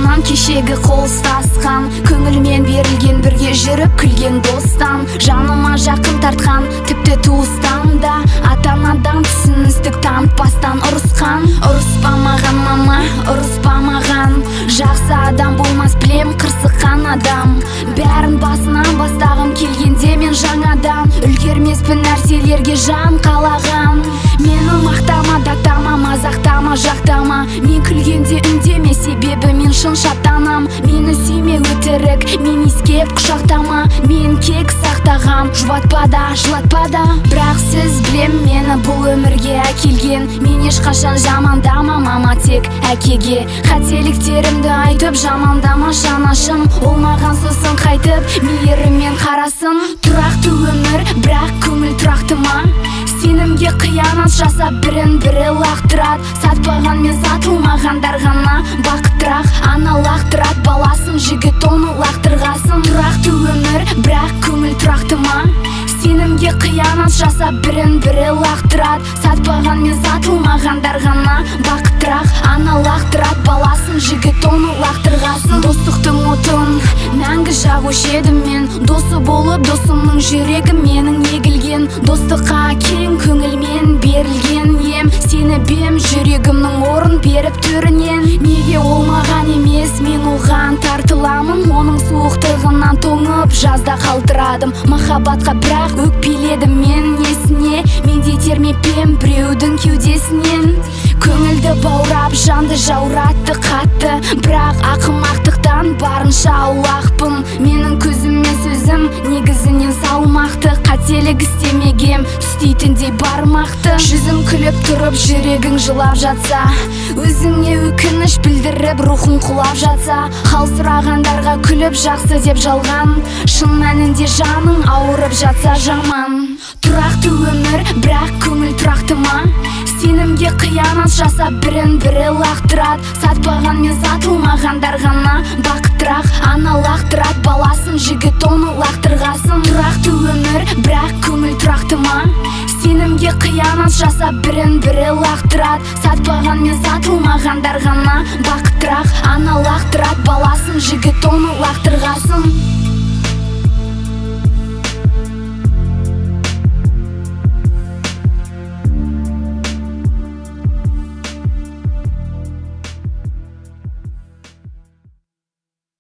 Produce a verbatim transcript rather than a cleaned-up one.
басынан кешегі қол ұстасқан, көңілмен берілген бірге жүріп күлген достан, жаныма жақын тартқан тіпті туыстан да, ата-анадан түсіністік танытпастан ұрысқан. Ұрыспа маған мама, ұрыспа маған, жақсы адам болмас білем қырсыққан адам. Бәрін басынан бастағым келгенде мен жаңадан, үлгермеспін нәрселерге жан қалаған. Мені мақтама, даттама, мазақтама, жақтама, мен күлгенде үндеме, себебі мен шын шаттанам. Мені сүйме өтірік, мен искеп құшақтама, мен кек сақтағам, жұбатпа да, жылатпа да. Бірақ сіз білем мені бұл өмірге әкелген, мен ешқашан жамандама мама, тек әкеге қателіктерімді айтып жамандама жанашым, ол маған сосын қайтып мейіріммен қарасын. Тұрақты өмір, бірақ көңіл тұрақты ма? Сенімге қиянат жасап бірін бірі лақтырат, сатпаған мен сатылмағандар ғана бақыттырақ. Ана лақтырат баласын, жігіт оны лақтырғасын. Тұрақты өмір, бірақ көңіл тұрақты ма? Сенімге қиянат жасап бірін бірі лақтырат, сатпаған мен сатылмағандар ғана бақыттырақ. Ана лақтырат баласын, жігіт оны лақтырғасын. Достықтың отын мәңгі жағушы едім мен, досы болып досымның жүрегі менің егілген. Достыққа кең көңілмен берілген ем, сені бем жүрегімнің орын беріп төрінен. Неге ол маған емес, мен оған тартыламын, оның суықтығынан тоңып жазда қалтырадым. Махаббатқа бірақ өкпеледім мен несіне, менде термеппен біреудің кеудесінен. Көңілді баурап жанды жауратты қатты, бірақ ақымақтықтан барынша аулақпын. Менің көзім мен сөзім негізінен салмақты, қателік істемегем түстейтіндей бармақты. Жүзің күліп тұрып жүрегің жылап жатса, өзіңе өкініш білдіріп рухың құлап жатса, хал сұрағандарға күліп жақсы деп жалған, шын мәнінде жаның ауырып жатса жаман. Тұрақты өмір, бірақ көңіл тұрақты ма? Сенімге қиянат жасап бірін бірі лақтырат, сатпаған мен сатылмағандар ғана бақыттырақ. Ана лақтырат баласын, жігіт оны лақтырғасын. Тұрақты өмір, бірақ көңіл тұрақты ма? Сенімге қиянат жасап бірін бірі лақтырат, сатпаған мен сатылмағандар ғана бақыттырақ. Ана лақтырат баласын, жігіт оны лақтырғасын.